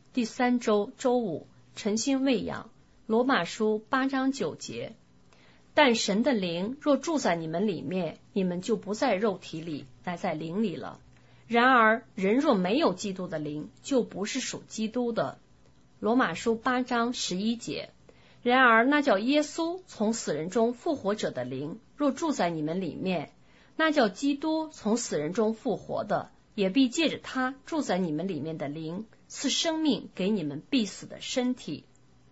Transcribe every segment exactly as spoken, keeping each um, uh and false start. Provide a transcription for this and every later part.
第三周周五，晨星喂养，罗马书八章九节。但神的灵若住在你们里面，你们就不在肉体里，乃在灵里了。然而人若没有基督的灵，就不是属基督的。罗马书八章十一节。然而那叫耶稣从死人中复活者的灵若住在你们里面，那叫基督从死人中复活的，也必借着他住在你们里面的灵赐生命给你们必死的身体。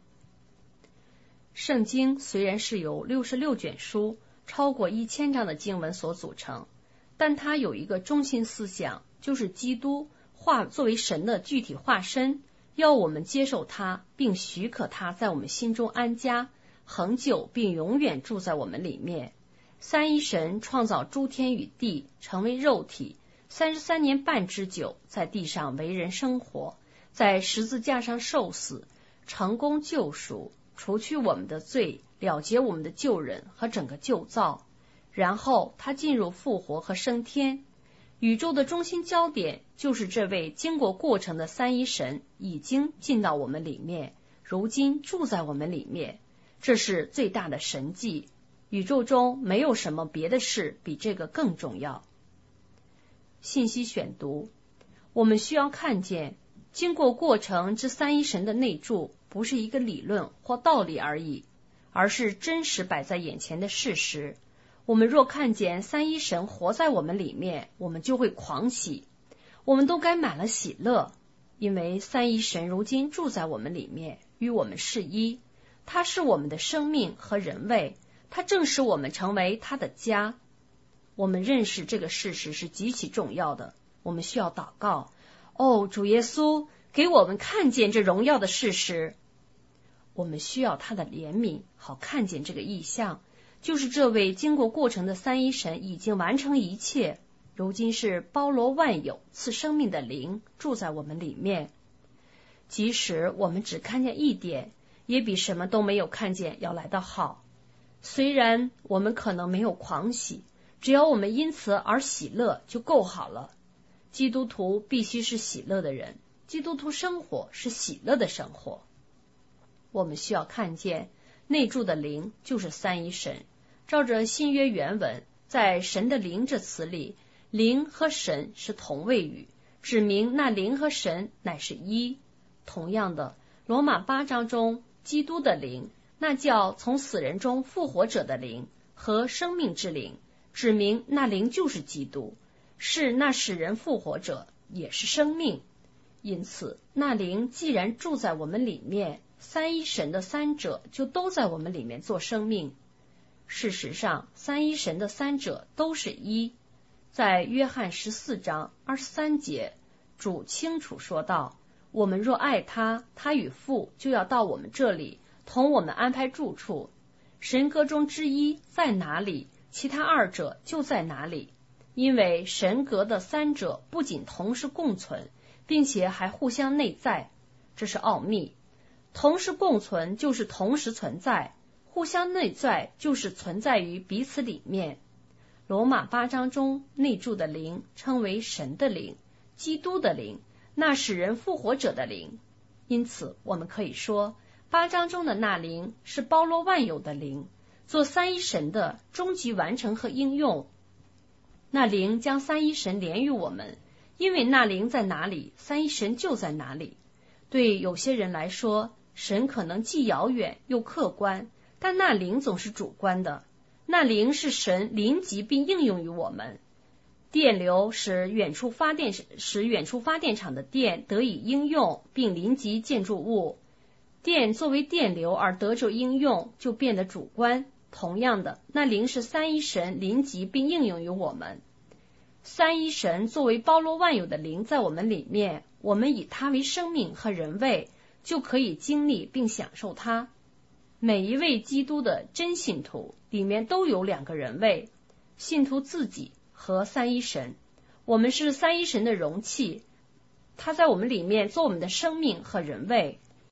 圣经虽然是由六十六卷书超过一千章的经文所组成，但它有一个中心思想，就是基督化作为神的具体化身，要我们接受他，并许可他在我们心中安家，恒久并永远住在我们里面。三一神创造诸天与地，成为肉体，三十三年半之久在地上为人生活，在十字架上受死，成功救赎，除去我们的罪，了结我们的旧人和整个旧造。然后他进入复活和升天。宇宙的中心焦点就是这位经过过程的三一神已经进到我们里面，如今住在我们里面，这是最大的神迹。宇宙中没有什么别的事比这个更重要。信息选读，我们需要看见经过过程之三一神的内住不是一个理论或道理而已，而是真实摆在眼前的事实。我们若看见三一神活在我们里面，我们就会狂喜，我们都该满了喜乐，因为三一神如今住在我们里面，与我们是一，他是我们的生命和人位，他正使我们成为他的家。我们认识这个事实是极其重要的，我们需要祷告，哦，主耶稣，给我们看见这荣耀的事实。我们需要他的怜悯，好看见这个异象，就是这位经过过程的三一神已经完成一切，如今是包罗万有赐生命的灵住在我们里面。即使我们只看见一点，也比什么都没有看见要来得好。虽然我们可能没有狂喜，只要我们因此而喜乐就够好了。基督徒必须是喜乐的人，基督徒生活是喜乐的生活。我们需要看见内住的灵就是三一神。照着新约原文，在神的灵这词里，灵和神是同位语，指明那灵和神乃是一。同样的，罗马八章中基督的灵，那叫从死人中复活者的灵和生命之灵，指明那灵就是基督，是那使人复活者，也是生命。因此那灵既然住在我们里面，三一神的三者就都在我们里面做生命。事实上三一神的三者都是一。在约翰十四章二十三节，主清楚说道，我们若爱他，他与父就要到我们这里，同我们安排住处。神格中之一在哪里，其他二者就在哪里。因为神格的三者不仅同时共存，并且还互相内在，这是奥秘。同时共存就是同时存在，互相内在就是存在于彼此里面。罗马八章中内住的灵称为神的灵，基督的灵，那使人复活者的灵。因此我们可以说，八章中的那灵是包罗万有的灵，做三一神的终极完成和应用。那灵将三一神连于我们，因为那灵在哪里，三一神就在哪里。对有些人来说，神可能既遥远又客观，但那灵总是主观的。那灵是神临及并应用于我们。电流使远处发电使远处发电厂的电得以应用并临及建筑物，电作为电流而得着应用就变得主观。同样的，那灵是三一神临及并应用于我们。三一神作为包罗万有的灵在我们里面，我们以它为生命和人位，就可以经历并享受它。每一位基督的真信徒里面都有两个人位，信徒自己和三一神。我们是三一神的容器，他在我们里面做我们的生命和人位。